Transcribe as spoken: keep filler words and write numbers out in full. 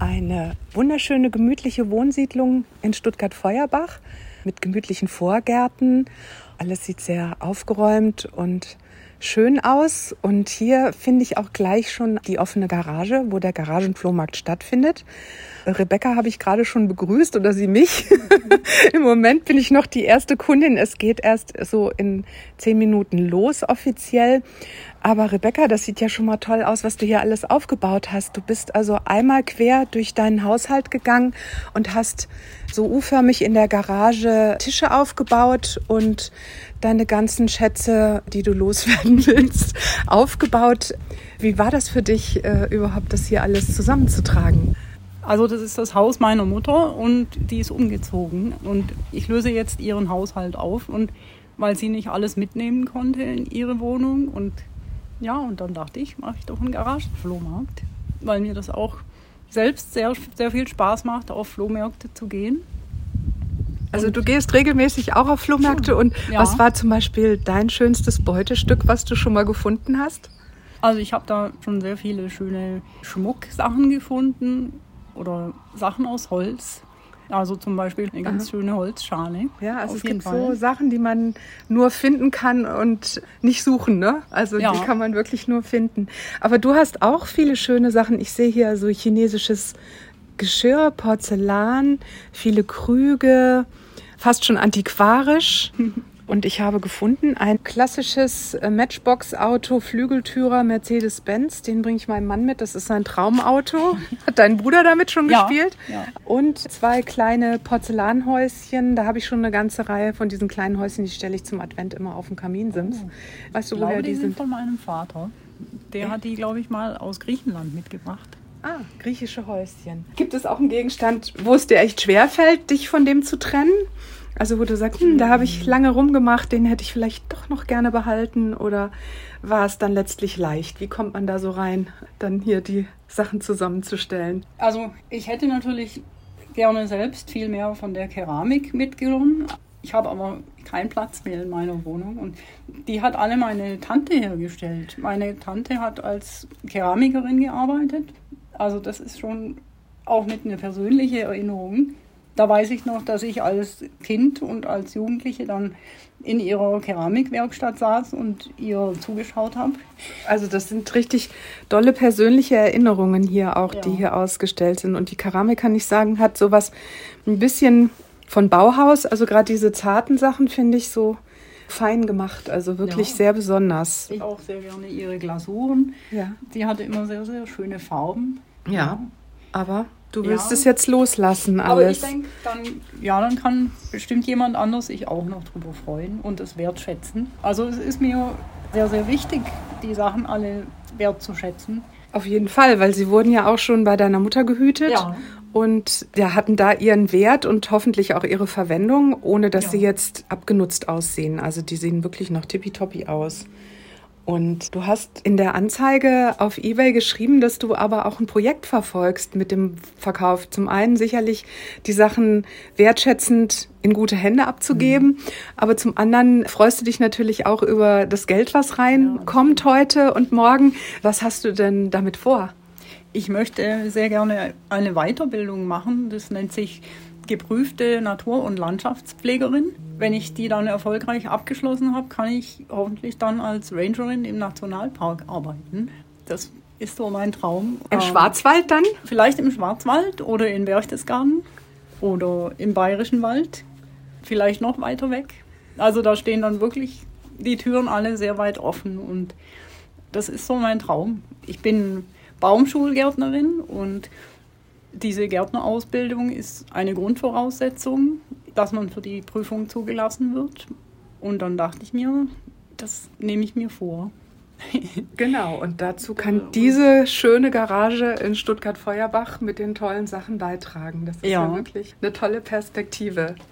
eine wunderschöne, gemütliche Wohnsiedlung in Stuttgart-Feuerbach mit gemütlichen Vorgärten. Alles sieht sehr aufgeräumt und schön aus. Und hier finde ich auch gleich schon die offene Garage, wo der Garagenflohmarkt stattfindet. Rebecca habe ich gerade schon begrüßt oder sie mich. Im Moment bin ich noch die erste Kundin. Es geht erst so in zehn Minuten los offiziell. Aber Rebecca, das sieht ja schon mal toll aus, was du hier alles aufgebaut hast. Du bist also einmal quer durch deinen Haushalt gegangen und hast so U-förmig in der Garage Tische aufgebaut und deine ganzen Schätze, die du loswerden willst, aufgebaut. Wie war das für dich, äh, überhaupt das hier alles zusammenzutragen? Also das ist das Haus meiner Mutter und die ist umgezogen. Und ich löse jetzt ihren Haushalt auf, und weil sie nicht alles mitnehmen konnte in ihre Wohnung. Und ja, und dann dachte ich, mache ich doch einen Garagenflohmarkt, weil mir das auch selbst sehr, sehr viel Spaß macht, auf Flohmärkte zu gehen. Also du gehst regelmäßig auch auf Flohmärkte, und ja. Was war zum Beispiel dein schönstes Beutestück, was du schon mal gefunden hast? Also ich habe da schon sehr viele schöne Schmucksachen gefunden oder Sachen aus Holz. Also zum Beispiel eine ganz Aha. schöne Holzschale. Ja, also es gibt Fall. so Sachen, die man nur finden kann und nicht suchen, ne? Also ja. die kann man wirklich nur finden. Aber du hast auch viele schöne Sachen. Ich sehe hier so chinesisches Geschirr, Porzellan, viele Krüge, fast schon antiquarisch. Und ich habe gefunden ein klassisches Matchbox-Auto, Flügeltürer, Mercedes-Benz. Den bringe ich meinem Mann mit. Das ist sein Traumauto. Hat dein Bruder damit schon ja, gespielt? Ja. Und zwei kleine Porzellanhäuschen. Da habe ich schon eine ganze Reihe von diesen kleinen Häuschen. Die stelle ich zum Advent immer auf den Kaminsims. Oh. Weißt du, ich woher glaube, die, die sind? sind von meinem Vater. Der Echt? hat die, glaube ich, mal aus Griechenland mitgebracht. Ah, griechische Häuschen. Gibt es auch einen Gegenstand, wo es dir echt schwerfällt, dich von dem zu trennen? Also wo du sagst, hm, da habe ich lange rumgemacht, den hätte ich vielleicht doch noch gerne behalten, oder war es dann letztlich leicht? Wie kommt man da so rein, dann hier die Sachen zusammenzustellen? Also ich hätte natürlich gerne selbst viel mehr von der Keramik mitgenommen. Ich habe aber keinen Platz mehr in meiner Wohnung, und die hat alle meine Tante hergestellt. Meine Tante hat als Keramikerin gearbeitet, also das ist schon auch mit einer persönlichen Erinnerung. Da weiß ich noch, dass ich als Kind und als Jugendliche dann in ihrer Keramikwerkstatt saß und ihr zugeschaut habe. Also das sind richtig dolle persönliche Erinnerungen hier auch, ja. die hier ausgestellt sind. Und die Keramik, kann ich sagen, hat sowas ein bisschen von Bauhaus. Also gerade diese zarten Sachen finde ich so fein gemacht, also wirklich ja. sehr besonders. Ich auch sehr gerne ihre Glasuren. Ja. Sie hatte immer sehr, sehr schöne Farben. Ja, ja. aber... Du willst ja. es jetzt loslassen, alles. Aber ich denke, dann, ja, dann kann bestimmt jemand anders sich auch noch drüber freuen und es wertschätzen. Also es ist mir sehr, sehr wichtig, die Sachen alle wertzuschätzen. Auf jeden Fall, weil sie wurden ja auch schon bei deiner Mutter gehütet. Ja. Und ja, hatten da ihren Wert und hoffentlich auch ihre Verwendung, ohne dass ja. sie jetzt abgenutzt aussehen. Also die sehen wirklich noch tippitoppi aus. Und du hast in der Anzeige auf eBay geschrieben, dass du aber auch ein Projekt verfolgst mit dem Verkauf. Zum einen sicherlich die Sachen wertschätzend in gute Hände abzugeben, mhm. aber zum anderen freust du dich natürlich auch über das Geld, was reinkommt ja, heute und morgen. Was hast du denn damit vor? Ich möchte sehr gerne eine Weiterbildung machen. Das nennt sich geprüfte Natur- und Landschaftspflegerin. Wenn ich die dann erfolgreich abgeschlossen habe, kann ich hoffentlich dann als Rangerin im Nationalpark arbeiten. Das ist so mein Traum. Im Schwarzwald dann? Vielleicht im Schwarzwald oder in Berchtesgaden oder im Bayerischen Wald. Vielleicht noch weiter weg. Also da stehen dann wirklich die Türen alle sehr weit offen, und das ist so mein Traum. Ich bin Baumschulgärtnerin, und diese Gärtnerausbildung ist eine Grundvoraussetzung, dass man für die Prüfung zugelassen wird. Und dann dachte ich mir, das nehme ich mir vor. Genau, und dazu kann diese schöne Garage in Stuttgart-Feuerbach mit den tollen Sachen beitragen. Das ist ja, ja wirklich eine tolle Perspektive.